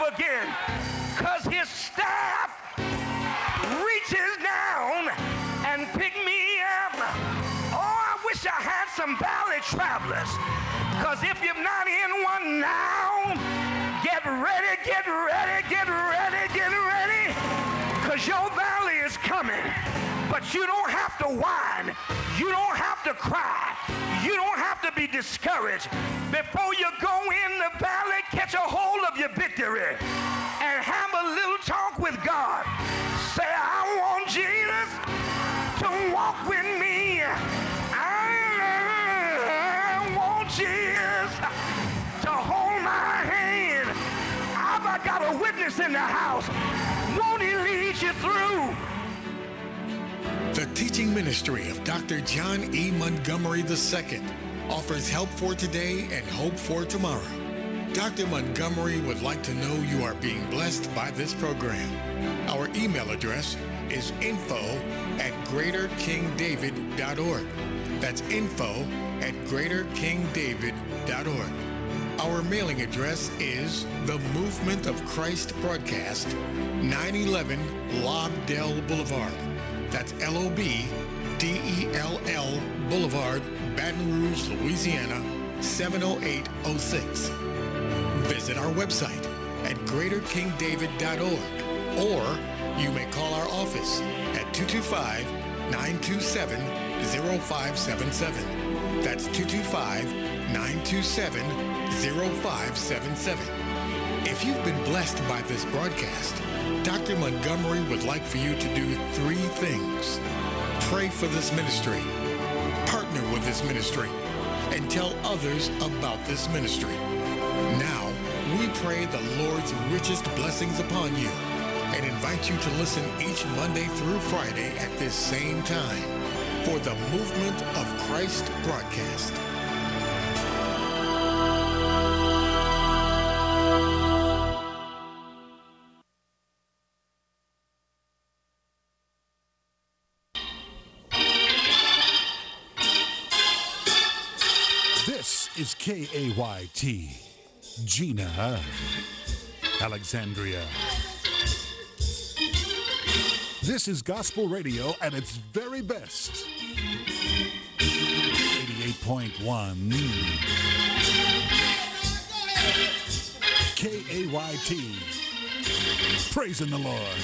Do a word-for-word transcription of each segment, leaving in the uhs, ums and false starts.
again, because his staff reaches down and pick me up. Oh, I wish I had some valley travelers, because if you're not in one now, get ready, get ready, get ready, get ready, because your valley is coming. But you don't have to whine. You don't have to cry. You don't have to be discouraged. Before you go in the valley, catch a hold of your victory and have a little talk with God. Say, I want Jesus to walk with me. I want Jesus to hold my hand. I've got a witness in the house. Won't he lead you through? The teaching ministry of Doctor John E. Montgomery the Second offers help for today and hope for tomorrow. Doctor Montgomery would like to know you are being blessed by this program. Our email address is info at greater king david dot org. That's info at greater king david dot org. Our mailing address is The Movement of Christ Broadcast, nine eleven Lobdell Boulevard. That's L O B D E L L Boulevard, Baton Rouge, Louisiana, seven oh eight oh six. Visit our website at greater king david dot org, or you may call our office at two two five, nine two seven, zero five seven seven. That's two two five, nine two seven, zero five seven seven. If you've been blessed by this broadcast, Doctor Montgomery would like for you to do three things. Pray for this ministry, partner with this ministry, and tell others about this ministry. Now, we pray the Lord's richest blessings upon you and invite you to listen each Monday through Friday at this same time for the Movement of Christ broadcast. This is K A Y T, Gina, Alexandria. This is gospel radio at its very best. eighty-eight point one K A Y T, praising the Lord.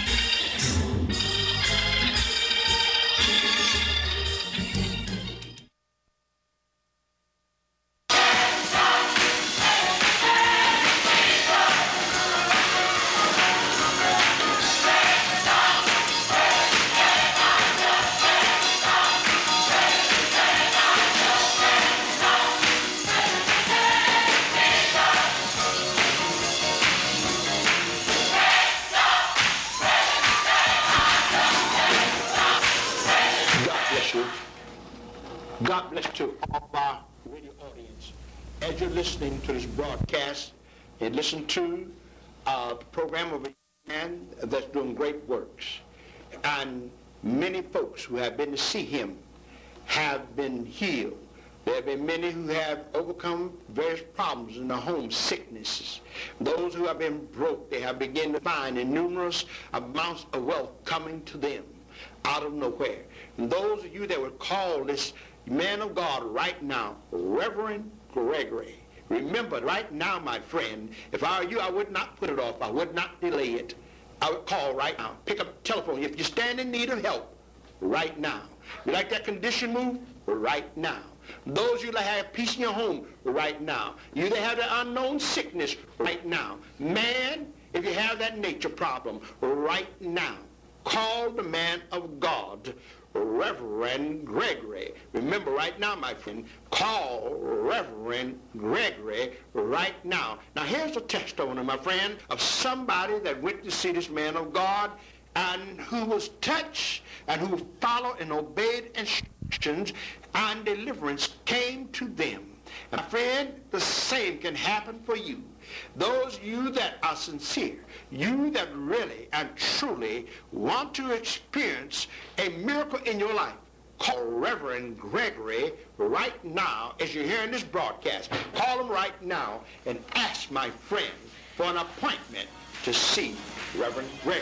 God bless to all our radio audience. As you're listening to this broadcast, and listen to a program of a man that's doing great works. And many folks who have been to see him have been healed. There have been many who have overcome various problems in their home, sicknesses. Those who have been broke, they have begun to find numerous amounts of wealth coming to them out of nowhere. And those of you that would call this man of God right now, Reverend Gregory, remember right now, my friend, if I were you, I would not put it off. I would not delay it. I would call right now. Pick up the telephone. If you stand in need of help, right now. You like that condition moved? Right now. Those of you that have peace in your home, right now. You that have the unknown sickness, right now. Man, if you have that nature problem, right now. Call the man of God, Reverend Gregory. Remember right now, my friend, call Reverend Gregory right now. Now here's a testimony, my friend, of somebody that went to see this man of God and who was touched and who followed and obeyed instructions, and deliverance came to them. And my friend, the same can happen for you. Those of you that are sincere, you that really and truly want to experience a miracle in your life, call Reverend Gregory right now as you're hearing this broadcast. Call him right now and ask, my friend, for an appointment to see Reverend Gregory.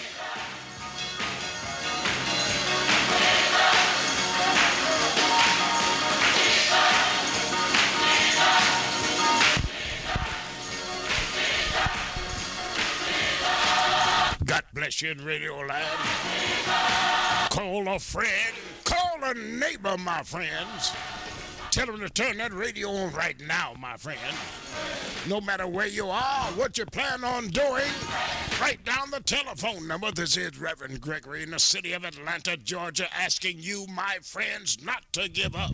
God bless you in Radio Land. Call a friend, call a neighbor, my friends. Tell them to turn that radio on right now, my friend. No matter where you are, what you plan on doing, write down the telephone number. This is Reverend Gregory in the city of Atlanta, Georgia, asking you, my friends, not to give up.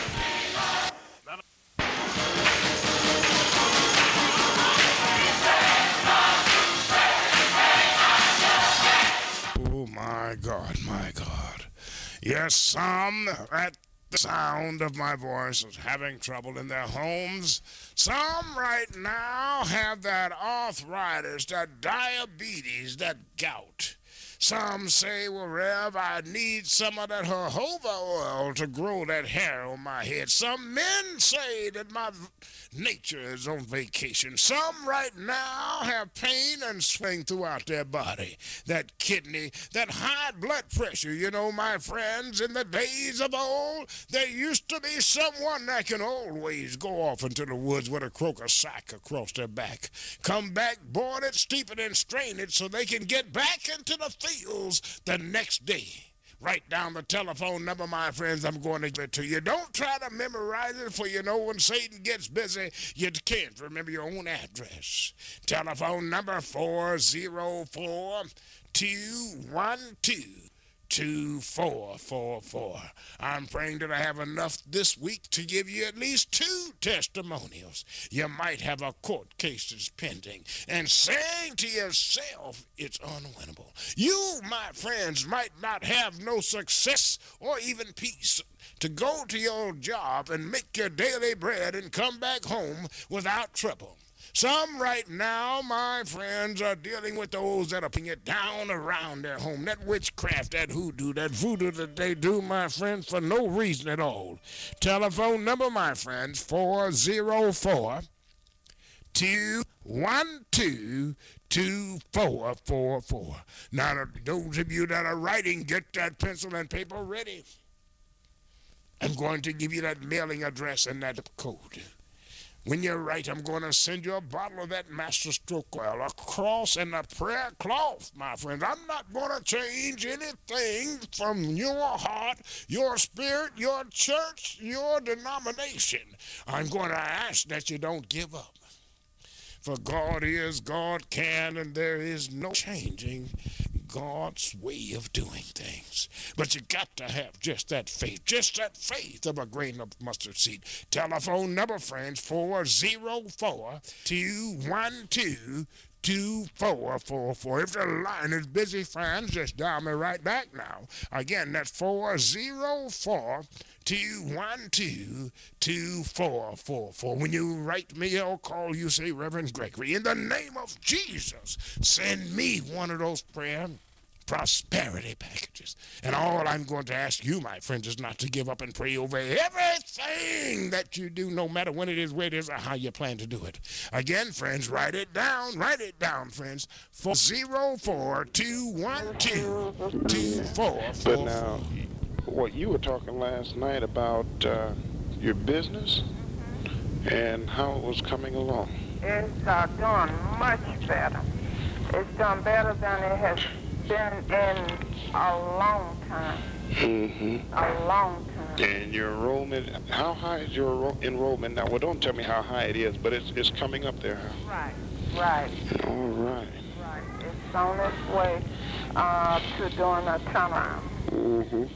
Oh, my God, my God. Yes, some at the sound of my voice is having trouble in their homes. Some right now have that arthritis, that diabetes, that gout. Some say, well, Rev, I need some of that jojoba oil to grow that hair on my head. Some men say that my nature is on vacation. Some right now have pain and swing throughout their body. That kidney, that high blood pressure. You know, my friends, in the days of old, there used to be someone that can always go off into the woods with a croaker sack across their back. Come back, boil it, steep it, and strain it so they can get back into the fields the next day. Write down the telephone number, my friends. I'm going to give it to you. Don't try to memorize it, for you know when Satan gets busy, you can't remember your own address. Telephone number four oh four, two one two, two four four four. I'm praying that I have enough this week to give you at least two testimonials. You might have a court case that's pending and saying to yourself, it's unwinnable. You, my friends, might not have no success or even peace to go to your job and make your daily bread and come back home without trouble. Some right now, my friends, are dealing with those that are putting it down around their home. That witchcraft, that hoodoo, that voodoo that they do, my friends, for no reason at all. Telephone number, my friends, four oh four, two one two, two four four four. Now, those of you that are writing, get that pencil and paper ready. I'm going to give you that mailing address and that code. When you write, I'm going to send you a bottle of that Master Stroke oil, a cross, and a prayer cloth, my friends. I'm not going to change anything from your heart, your spirit, your church, your denomination. I'm going to ask that you don't give up. For God is, God can, and there is no changing God's way of doing things. But you got to have just that faith, just that faith of a grain of mustard seed. Telephone number, friends, four oh four, two one two, two four four four. If the line is busy, friends, just dial me right back now. Again, that's four oh four, two one two, two four four four. When you write me or call, you say, Reverend Gregory, in the name of Jesus, send me one of those prayer prosperity packages. And all I'm going to ask you, my friends, is not to give up and pray over everything that you do, no matter when it is, where it is, or how you plan to do it. Again, friends, write it down. Write it down, friends. four oh four, two one two, two four four four. But now, what you were talking last night about uh, your business and how it was coming along. It's uh, doing much better. It's done better than it has been in a long time. Mm-hmm. A long time. And your enrollment, how high is your enro- enrollment now? Well, don't tell me how high it is, but it's it's coming up there. Right, right. All right. Right. It's on its way uh, to doing a turnaround. Mm-hmm.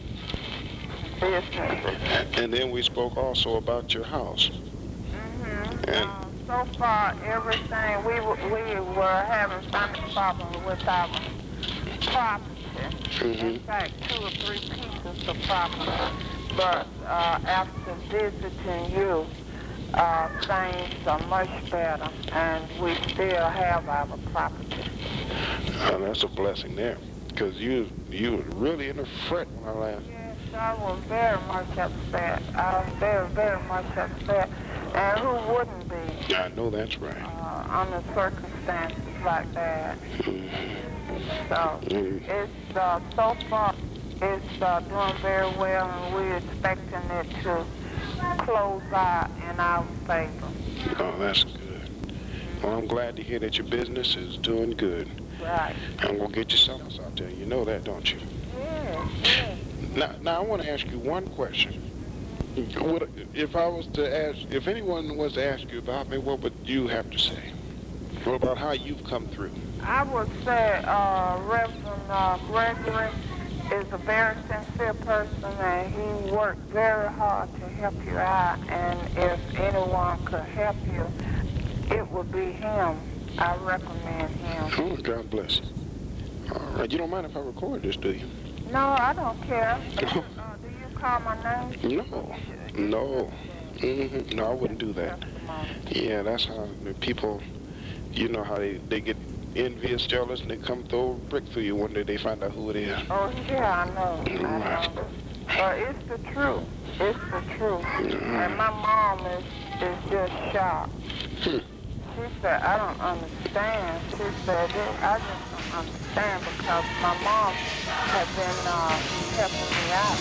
Business. And then we spoke also about your house. Mm-hmm. And Uh, so far, everything, we, w- we were having some problems with our property. Mm-hmm. In fact, two or three pieces of property. But uh, after visiting you, uh, things are much better, and we still have our property. uh, that's a blessing there, because you you were really in a fret when I left. Yes, I was very much upset. I was very, very much upset. And who wouldn't be? I know that's right. Uh, under circumstances like that. Mm-hmm. So Mm-hmm. it's uh, so far it's uh, doing very well, and we're expecting it to close out in our favor. Oh, that's good. Well, I'm glad to hear that your business is doing good. Right. I'm gonna get you sellers out there. You know that, don't you? Yes, yes. Now, now I want to ask you one question. What, if I was to ask, if anyone was to ask you about me, what would you have to say? What about how you've come through? I would say uh, Reverend uh, Gregory is a very sincere person, and he worked very hard to help you out. And if anyone could help you, it would be him. I recommend him. Oh, God bless you. All right, you don't mind if I record this, do you? No, I don't care. Uh, do you call my name? No, no. Mm-hmm. No, I wouldn't do that. Yeah, that's how the people, you know how they, they get envious, jealous, and they come throw a brick through you one day they find out who it is. Oh, yeah, I know. Right. I know. But it's the truth. It's the truth. Mm-hmm. And my mom is, is just shocked. Hmm. She said, I don't understand. She said, I just don't understand because my mom had been uh, helping me out.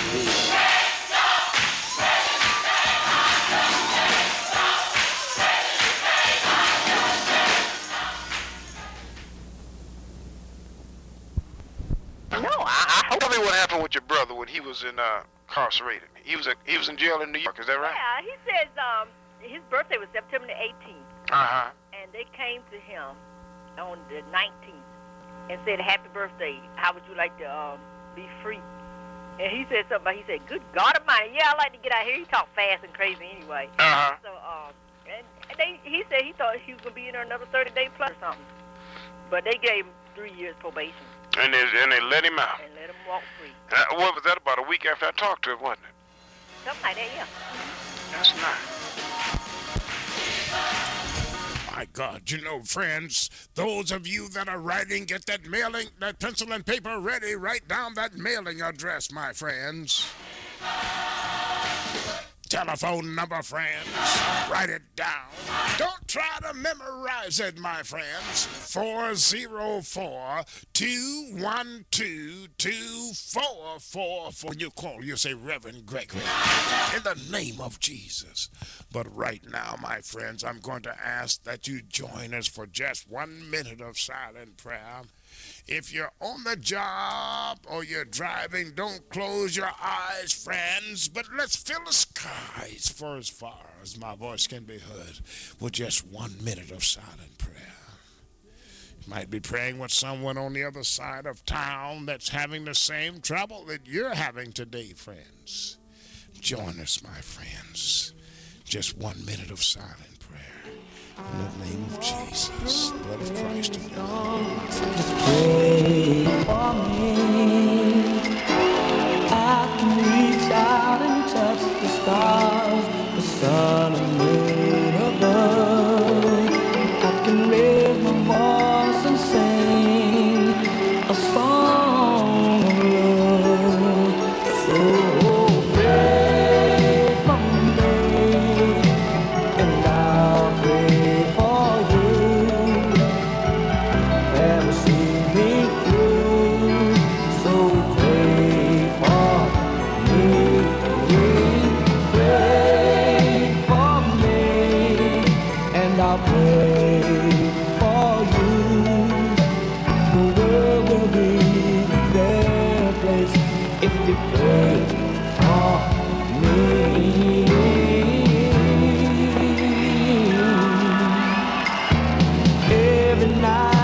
No, I, I tell me what happened with your brother when he was in uh, incarcerated. He was a, he was in jail in New York. Is that right? Yeah, he says um his birthday was September the eighteenth. Uh huh. And they came to him on the nineteenth and said, "Happy birthday. How would you like to um, be free?" And he said something about, he said, "Good God Almighty, yeah, I like to get out here." He talked fast and crazy anyway. Uh-huh. So, um, and, and they, he said he thought he was going to be in there another thirty day plus or something. But they gave him three years probation. And they, and they let him out. And let him walk free. Uh, what was that, about a week after I talked to him, wasn't it? Something like that, yeah. That's nice. My God, you know, friends, those of you that are writing, get that mailing, that pencil and paper ready. Write down that mailing address, my friends. Telephone number, friends. Write it down. Don't try to memorize it, my friends. four oh four, two one two, two four four four. When you call, you say, Reverend Gregory, in the name of Jesus. But right now, my friends, I'm going to ask that you join us for just one minute of silent prayer. If you're on the job or you're driving, don't close your eyes, friends, but let's fill the skies for as far as my voice can be heard with just one minute of silent prayer. You might be praying with someone on the other side of town that's having the same trouble that you're having today, friends. Join us, my friends. Just one minute of silent prayer. In the name of Jesus, the blood of Christ in your heart. Pray for me. I can reach out and touch the stars, the sun and moon above. I can raise my voice and sing a song of love. So pray for me, and I'll pray for you. Never see me through, so pray for me, pray for me, and I'll pray for you. The world will be a better place if you pray for me. Every night